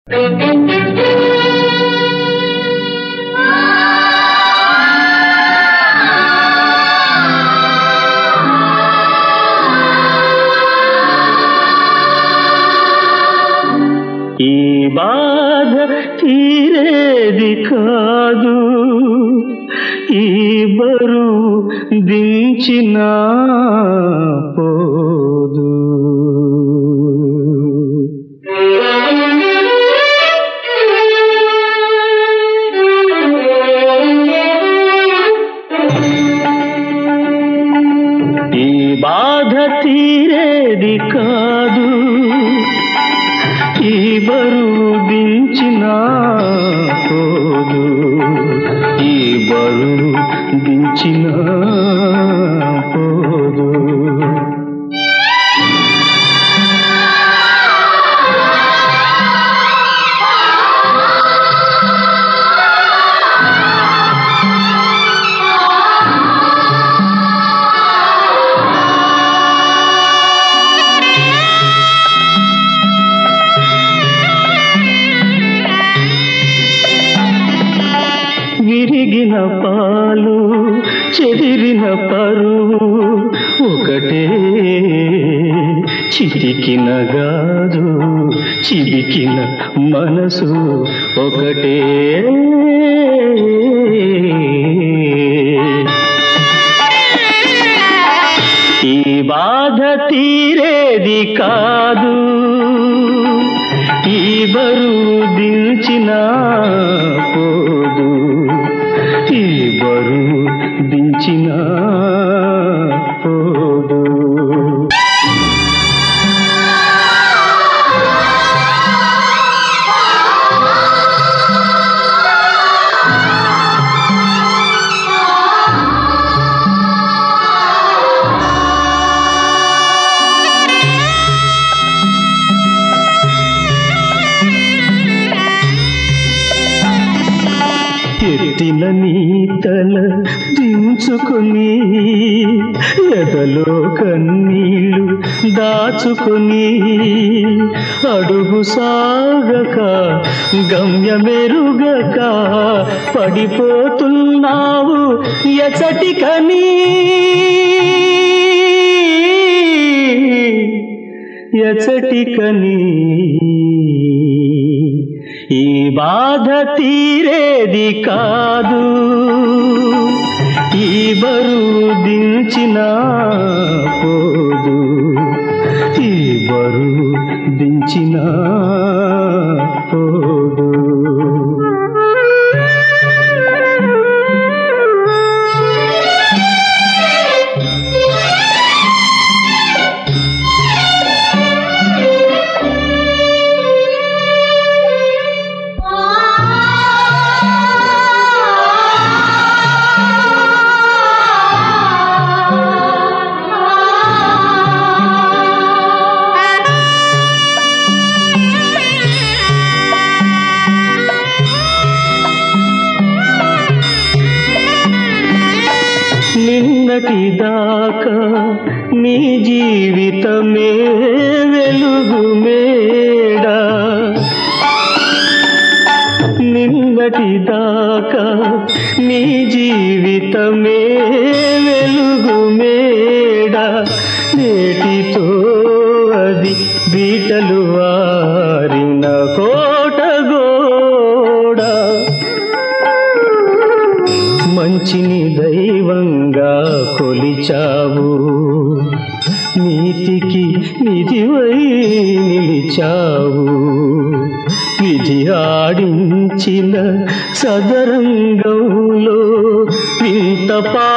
ఈ బాధ తీరేది కాదు, ఈ బరువు దించినా పోదు. ఈ బాధ తీరేది కాదు, ఈ బరువు దించినా పోదు, ఈ బరువు దించినా పోదు. విరిగిన పాలు చెదిరిన పరువు ఒకటే, చితికిన గాజు చిలికిన మనసు ఒకటే. ఈ బాధ తీరేది కాదు, ఈ బరువు దించినా పోదు, ఈ బరువు దించినా పోదు. ఎత్తిన నీతల దించుకొని ఎదలో కన్నీళ్ళు దాచుకొని అడుగు సాగక గమ్యమెరుగక పడిపోతున్నావు ఎచటికని, ఎచటికని. ఈ బాధ తీరేది కాదు, ఈ బరువు దించినా పోదు, ఈ బరువు దించినా పోదు. నిన్నటిదాకా నీ జీవితమే వెలుగు మేడ, నిన్నటిదాకా నీ జీవితమే వెలుగు మేడ, నేటితో అది బీటలు వారిన కోట గోడ. మంచిని దైవంగా కొలిచావు, నీతికి నిధివై నిలిచావు, విధి ఆడించిన సదరంగంలో వింత